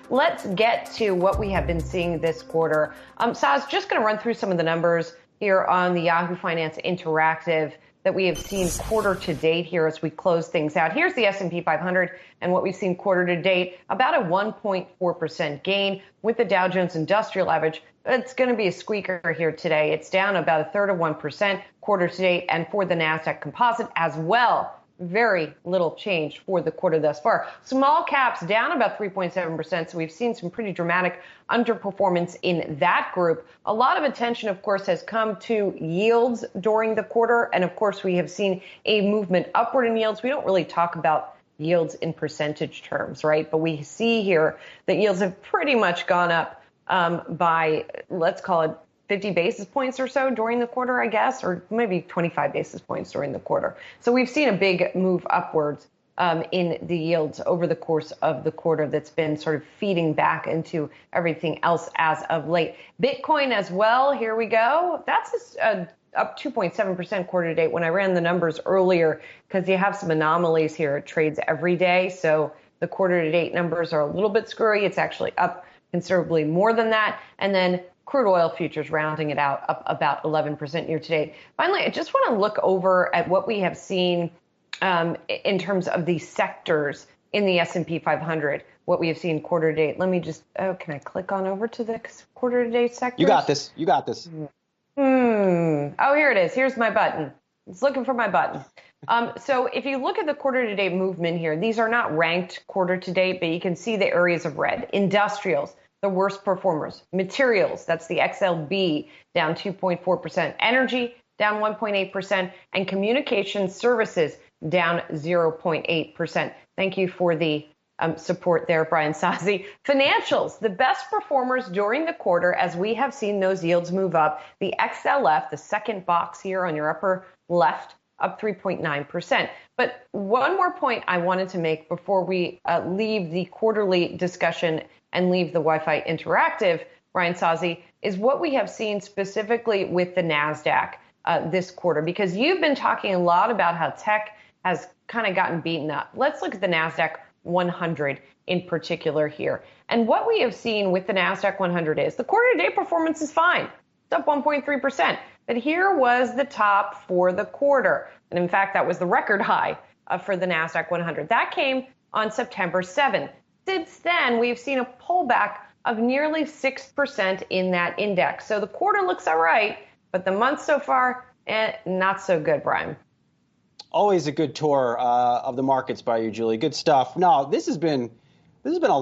let's get to what we have been seeing this quarter. Saz, just going to run through some of the numbers here on the Yahoo Finance Interactive that we have seen quarter to date here as we close things out. Here's the S&P 500 and what we've seen quarter to date, about a 1.4% gain with the Dow Jones Industrial Average. It's going to be a squeaker here today. It's down about a third of 1% quarter to date, and for the NASDAQ Composite as well. Very little change for the quarter thus far. Small caps down about 3.7%, so we've seen some pretty dramatic underperformance in that group. A lot of attention, of course, has come to yields during the quarter, and of course we have seen a movement upward in yields. We don't really talk about yields in percentage terms, right? But we see here that yields have pretty much gone up by, let's call it, 50 basis points or so during the quarter, I guess, or maybe 25 basis points during the quarter. So we've seen a big move upwards in the yields over the course of the quarter that's been sort of feeding back into everything else as of late. Bitcoin as well, here we go. That's up 2.7% quarter to date. When I ran the numbers earlier, because you have some anomalies here, it trades every day. So the quarter to date numbers are a little bit screwy. It's actually up considerably more than that. And then crude oil futures rounding it out up about 11% year to date. Finally, I just want to look over at what we have seen in terms of the sectors in the S&P 500, what we have seen quarter to date. Let me just, can I click on over to the quarter to date sectors? You got this. You got this. Oh, here it is. Here's my button. It's looking for my button. So if you look at the quarter to date movement here, these are not ranked quarter to date, but you can see the areas of red. Industrials, the worst performers. Materials, that's the XLB, down 2.4%. Energy, down 1.8%. And communication services, down 0.8%. Thank you for the support there, Brian Sozzi. Financials, the best performers during the quarter as we have seen those yields move up. The XLF, the second box here on your upper left, up 3.9%. But one more point I wanted to make before we leave the quarterly discussion and leave the Wi-Fi Interactive, Brian Sozzi, is what we have seen specifically with the NASDAQ this quarter, because you've been talking a lot about how tech has kind of gotten beaten up. Let's look at the NASDAQ 100 in particular here. And what we have seen with the NASDAQ 100 is the quarter to date performance is fine. It's up 1.3%. But here was the top for the quarter. And in fact, that was the record high for the NASDAQ 100. That came on September 7th. Since then, we've seen a pullback of nearly 6% in that index. So the quarter looks all right, but the month so far, not so good, Brian. Always a good tour of the markets by you, Julie. Good stuff. No, this has been a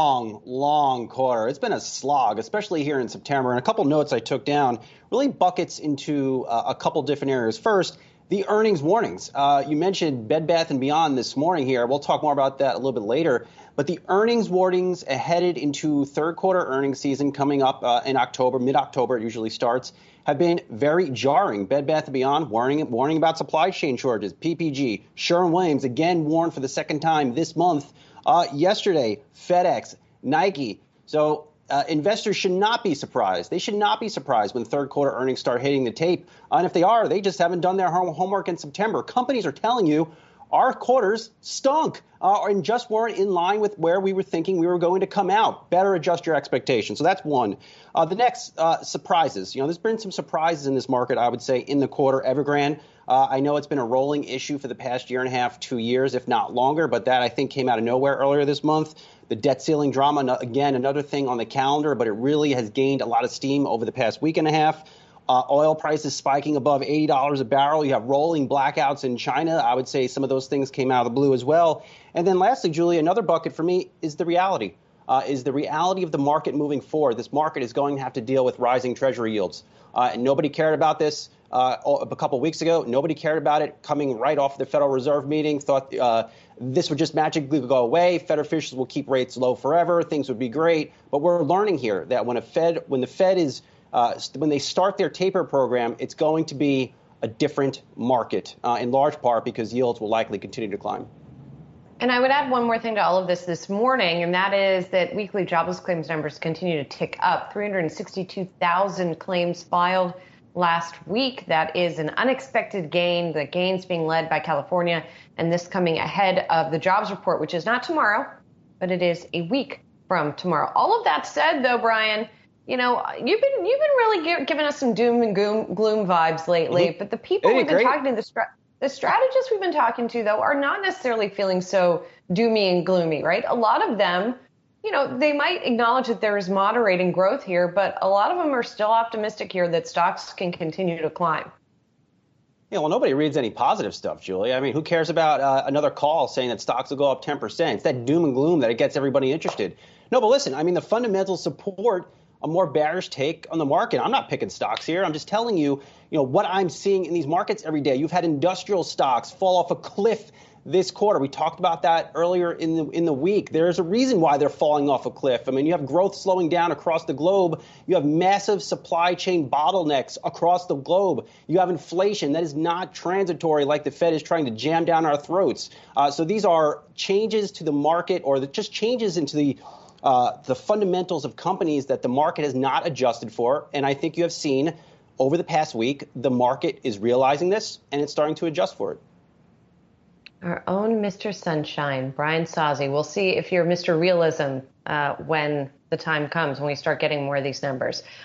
long quarter. It's been a slog, especially here in September. And a couple notes I took down really buckets into a couple different areas. First, the earnings warnings. You mentioned Bed Bath & Beyond this morning here. We'll talk more about that a little bit later. But the earnings warnings headed into third quarter earnings season coming up in October, mid-October it usually starts, have been very jarring. Bed Bath & Beyond warning about supply chain shortages. PPG, Sherwin-Williams again warned for the second time this month. Yesterday, FedEx, Nike. So investors should not be surprised. They should not be surprised when third quarter earnings start hitting the tape. And if they are, they just haven't done their homework in September. Companies are telling you our quarters stunk and just weren't in line with where we were thinking we were going to come out. Better adjust your expectations. So that's one. The next, surprises. There's been some surprises in this market, I would say, in the quarter. Evergrande, I know it's been a rolling issue for the past year and a half, 2 years, if not longer, but that I think came out of nowhere earlier this month. The debt ceiling drama, again, another thing on the calendar, but it really has gained a lot of steam over the past week and a half. Oil prices spiking above $80 a barrel. You have rolling blackouts in China. I would say some of those things came out of the blue as well. And then lastly, Julie, another bucket for me is the reality. Is the reality of the market moving forward. This market is going to have to deal with rising Treasury yields. And nobody cared about this a couple weeks ago. Nobody cared about it coming right off the Federal Reserve meeting. Thought this would just magically go away. Fed officials will keep rates low forever. Things would be great. But we're learning here that when the Fed is when they start their taper program, it's going to be a different market, in large part because yields will likely continue to climb. And I would add one more thing to all of this morning, and that is that weekly jobless claims numbers continue to tick up. 362,000 claims filed last week. That is an unexpected gain. The gains being led by California, and this coming ahead of the jobs report, which is not tomorrow, but it is a week from tomorrow. All of that said, though, Brian, you've been really giving us some doom and gloom vibes lately. Mm-hmm. But the people Hey, we've been great. talking to, the strategists we've been talking to, though, are not necessarily feeling so doomy and gloomy, right? A lot of them, they might acknowledge that there is moderating growth here, but a lot of them are still optimistic here that stocks can continue to climb. Yeah, well, nobody reads any positive stuff, Julie. I mean, who cares about another call saying that stocks will go up 10%? It's that doom and gloom that it gets everybody interested. No, but listen, I mean, the fundamentals support a more bearish take on the market. I'm not picking stocks here. I'm just telling you, what I'm seeing in these markets every day. You've had industrial stocks fall off a cliff this quarter. We talked about that earlier in the week. There's a reason why they're falling off a cliff. I mean, you have growth slowing down across the globe. You have massive supply chain bottlenecks across the globe. You have inflation that is not transitory like the Fed is trying to jam down our throats. So these are changes to the market, or just changes into the fundamentals of companies that the market has not adjusted for. And I think you have seen over the past week, the market is realizing this and it's starting to adjust for it. Our own Mr. Sunshine, Brian Sozzi. We'll see if you're Mr. Realism when the time comes, when we start getting more of these numbers.